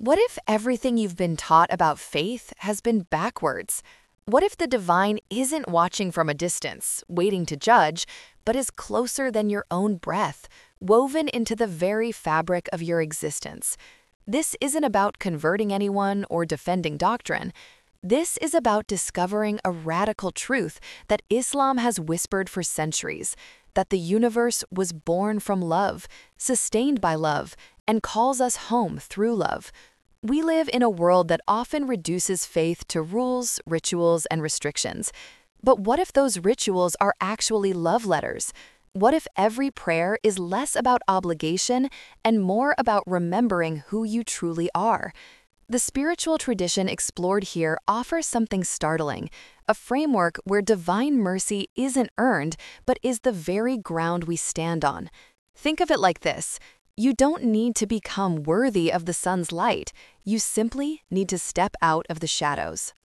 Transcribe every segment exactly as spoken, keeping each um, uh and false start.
What if everything you've been taught about faith has been backwards? What if the divine isn't watching from a distance, waiting to judge, but is closer than your own breath, woven into the very fabric of your existence? This isn't about converting anyone or defending doctrine. This is about discovering a radical truth that Islam has whispered for centuries, that the universe was born from love, sustained by love, and calls us home through love. We live in a world that often reduces faith to rules, rituals, and restrictions. But what if those rituals are actually love letters? What if every prayer is less about obligation and more about remembering who you truly are? The spiritual tradition explored here offers something startling, a framework where divine mercy isn't earned, but is the very ground we stand on. Think of it like this. You don't need to become worthy of the sun's light. You simply need to step out of the shadows.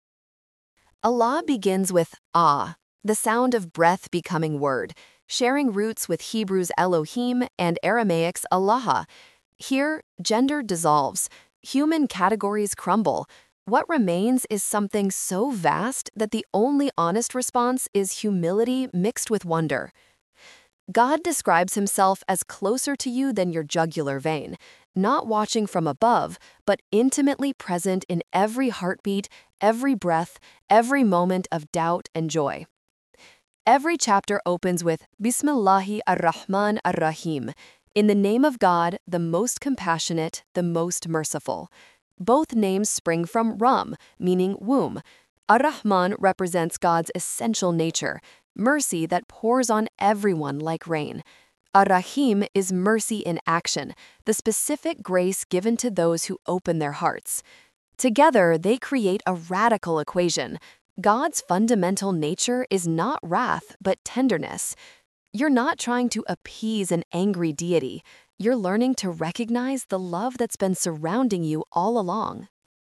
Allah begins with Ah, the sound of breath becoming word, sharing roots with Hebrew's Elohim and Aramaic's Allah. Here, gender dissolves. Human categories crumble. What remains is something so vast that the only honest response is humility mixed with wonder. God describes himself as closer to you than your jugular vein, not watching from above, but intimately present in every heartbeat, every breath, every moment of doubt and joy. Every chapter opens with Bismillahi ar-Rahman ar-Rahim, in the name of God, the most compassionate, the most merciful. Both names spring from Ram, meaning womb. Ar-Rahman represents God's essential nature, mercy that pours on everyone like rain. Ar-Rahim is mercy in action, the specific grace given to those who open their hearts. Together, they create a radical equation. God's fundamental nature is not wrath, but tenderness. You're not trying to appease an angry deity. You're learning to recognize the love that's been surrounding you all along.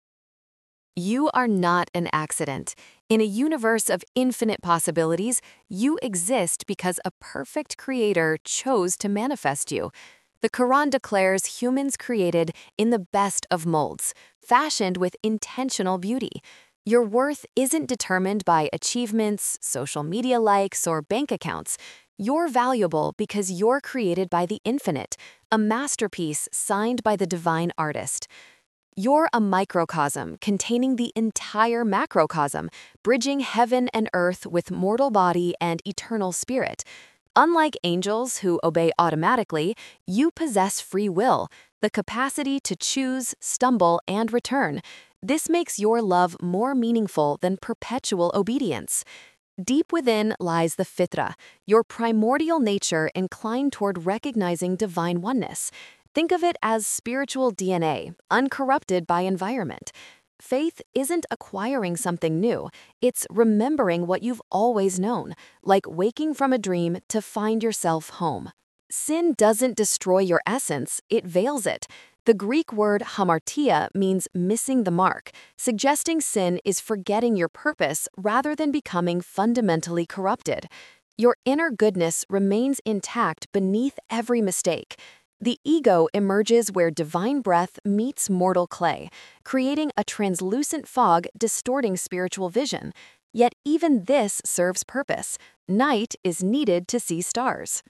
You are not an accident. In a universe of infinite possibilities, you exist because a perfect creator chose to manifest you. The Quran declares humans created in the best of molds, fashioned with intentional beauty. Your worth isn't determined by achievements, social media likes, or bank accounts. You're valuable because you're created by the infinite, a masterpiece signed by the divine artist. You're a microcosm containing the entire macrocosm, bridging heaven and earth with mortal body and eternal spirit. Unlike angels who obey automatically, you possess free will, the capacity to choose, stumble, and return. This makes your love more meaningful than perpetual obedience. Deep within lies the fitra, your primordial nature inclined toward recognizing divine oneness. Think of it as spiritual D N A, uncorrupted by environment. Faith isn't acquiring something new, it's remembering what you've always known, like waking from a dream to find yourself home. Sin doesn't destroy your essence, it veils it. The Greek word hamartia means missing the mark, suggesting sin is forgetting your purpose rather than becoming fundamentally corrupted. Your inner goodness remains intact beneath every mistake. The ego emerges where divine breath meets mortal clay, creating a translucent fog distorting spiritual vision. Yet even this serves purpose. Night is needed to see stars.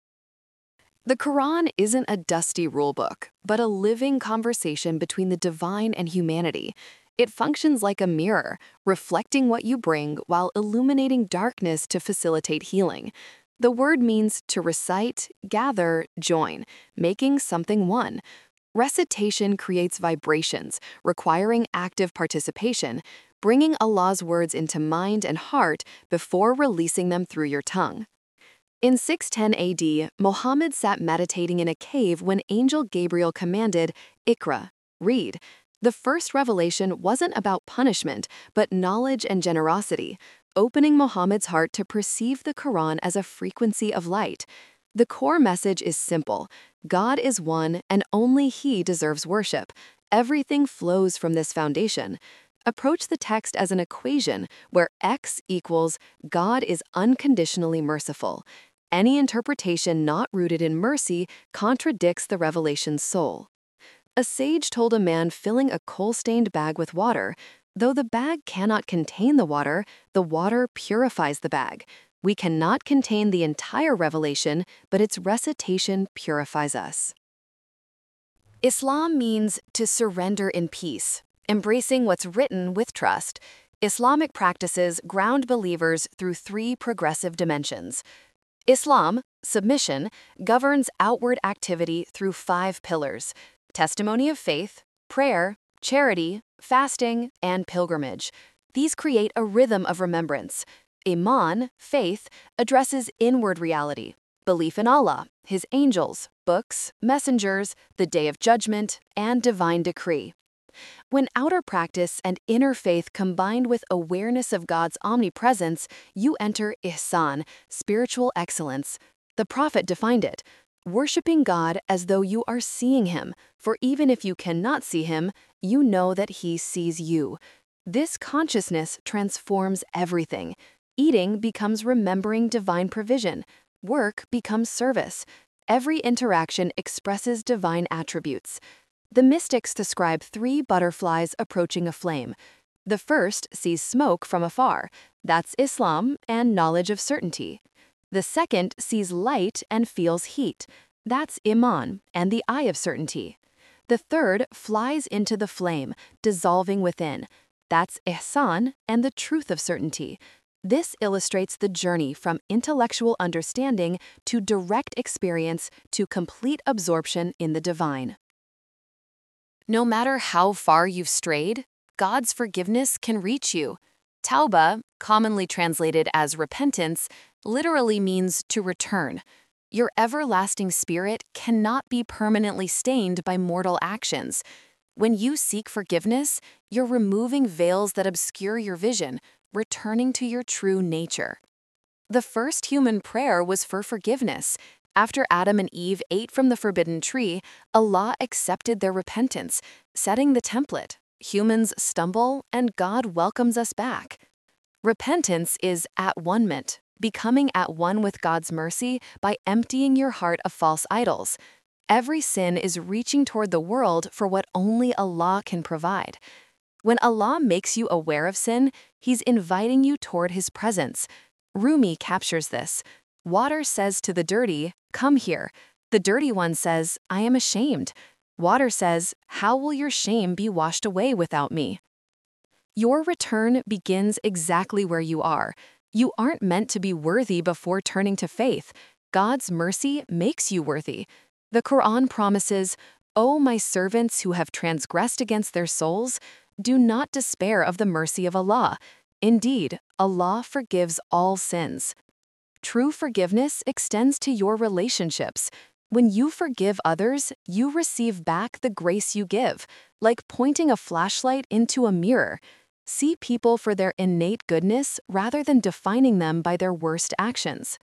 The Quran isn't a dusty rulebook, but a living conversation between the divine and humanity. It functions like a mirror, reflecting what you bring while illuminating darkness to facilitate healing. The word means to recite, gather, join, making something one. Recitation creates vibrations, requiring active participation, bringing Allah's words into mind and heart before releasing them through your tongue. In six ten A D, Muhammad sat meditating in a cave when Angel Gabriel commanded, Iqra, read. The first revelation wasn't about punishment, but knowledge and generosity, opening Muhammad's heart to perceive the Quran as a frequency of light. The core message is simple. God is one, and only He deserves worship. Everything flows from this foundation. Approach the text as an equation where X equals God is unconditionally merciful. Any interpretation not rooted in mercy contradicts the revelation's soul. A sage told a man filling a coal-stained bag with water, "Though the bag cannot contain the water, the water purifies the bag. We cannot contain the entire revelation, but its recitation purifies us." Islam means to surrender in peace, embracing what's written with trust. Islamic practices ground believers through three progressive dimensions. Islam, submission, governs outward activity through five pillars: testimony of faith, prayer, charity, fasting, and pilgrimage. These create a rhythm of remembrance. Iman, faith, addresses inward reality, belief in Allah, His angels, books, messengers, the day of judgment, and divine decree. When outer practice and inner faith combined with awareness of God's omnipresence, you enter ihsan, spiritual excellence. The Prophet defined it: worshiping God as though you are seeing Him, for even if you cannot see Him, you know that He sees you. This consciousness transforms everything. Eating becomes remembering divine provision. Work becomes service. Every interaction expresses divine attributes. The mystics describe three butterflies approaching a flame. The first sees smoke from afar. That's Islam and knowledge of certainty. The second sees light and feels heat. That's Iman and the eye of certainty. The third flies into the flame, dissolving within. That's Ihsan and the truth of certainty. This illustrates the journey from intellectual understanding to direct experience to complete absorption in the divine. No matter how far you've strayed, God's forgiveness can reach you. Tauba, commonly translated as repentance, literally means to return. Your everlasting spirit cannot be permanently stained by mortal actions. When you seek forgiveness, you're removing veils that obscure your vision, returning to your true nature. The first human prayer was for forgiveness. After Adam and Eve ate from the forbidden tree, Allah accepted their repentance, setting the template. Humans stumble, and God welcomes us back. Repentance is at-one-ment, becoming at one with God's mercy by emptying your heart of false idols. Every sin is reaching toward the world for what only Allah can provide. When Allah makes you aware of sin, He's inviting you toward His presence. Rumi captures this. Water says to the dirty, "Come here." The dirty one says, "I am ashamed." Water says, "How will your shame be washed away without me?" Your return begins exactly where you are. You aren't meant to be worthy before turning to faith. God's mercy makes you worthy. The Quran promises, "O my servants who have transgressed against their souls, do not despair of the mercy of Allah. Indeed, Allah forgives all sins." True forgiveness extends to your relationships. When you forgive others, you receive back the grace you give, like pointing a flashlight into a mirror. See people for their innate goodness rather than defining them by their worst actions.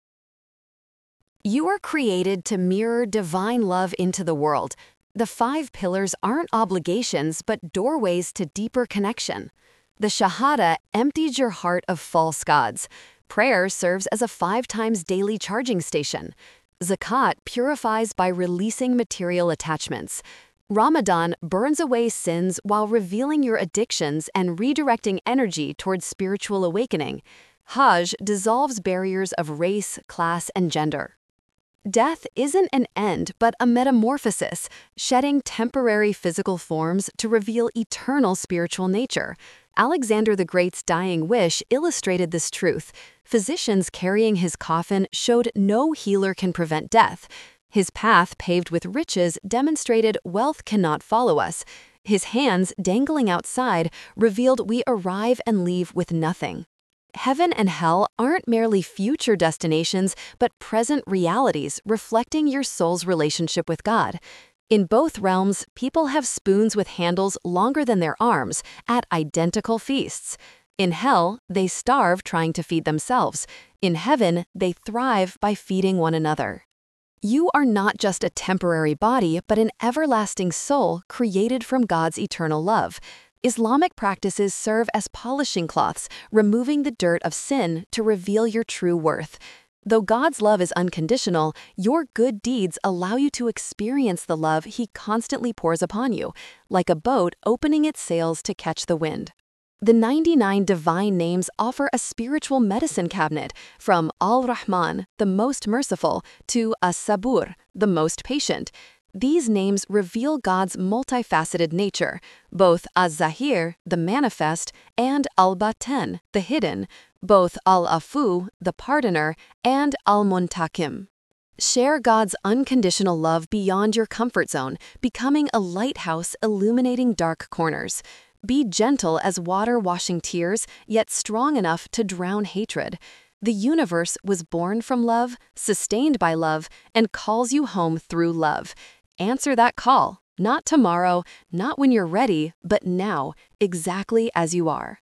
You are created to mirror divine love into the world. The five pillars aren't obligations, but doorways to deeper connection. The Shahada emptied your heart of false gods. Prayer serves as a five times daily charging station. Zakat purifies by releasing material attachments. Ramadan burns away sins while revealing your addictions and redirecting energy towards spiritual awakening. Hajj dissolves barriers of race, class, and gender. Death isn't an end, but a metamorphosis, shedding temporary physical forms to reveal eternal spiritual nature. Alexander the Great's dying wish illustrated this truth. Physicians carrying his coffin showed no healer can prevent death. His path paved with riches demonstrated wealth cannot follow us. His hands dangling outside revealed we arrive and leave with nothing. Heaven and hell aren't merely future destinations, but present realities reflecting your soul's relationship with God. In both realms, people have spoons with handles longer than their arms at identical feasts. In hell, they starve trying to feed themselves. In heaven, they thrive by feeding one another. You are not just a temporary body, but an everlasting soul created from God's eternal love. Islamic practices serve as polishing cloths, removing the dirt of sin to reveal your true worth. Though God's love is unconditional, your good deeds allow you to experience the love He constantly pours upon you, like a boat opening its sails to catch the wind. The ninety-nine divine names offer a spiritual medicine cabinet, from Al-Rahman, the most merciful, to As-Sabur, the most patient. These names reveal God's multifaceted nature, both Az-Zahir, the manifest, and Al-Baten, the hidden, both Al-Afu, the pardoner, and Al-Muntakim. Share God's unconditional love beyond your comfort zone, becoming a lighthouse illuminating dark corners. Be gentle as water washing tears, yet strong enough to drown hatred. The universe was born from love, sustained by love, and calls you home through love. Answer that call, not tomorrow, not when you're ready, but now, exactly as you are.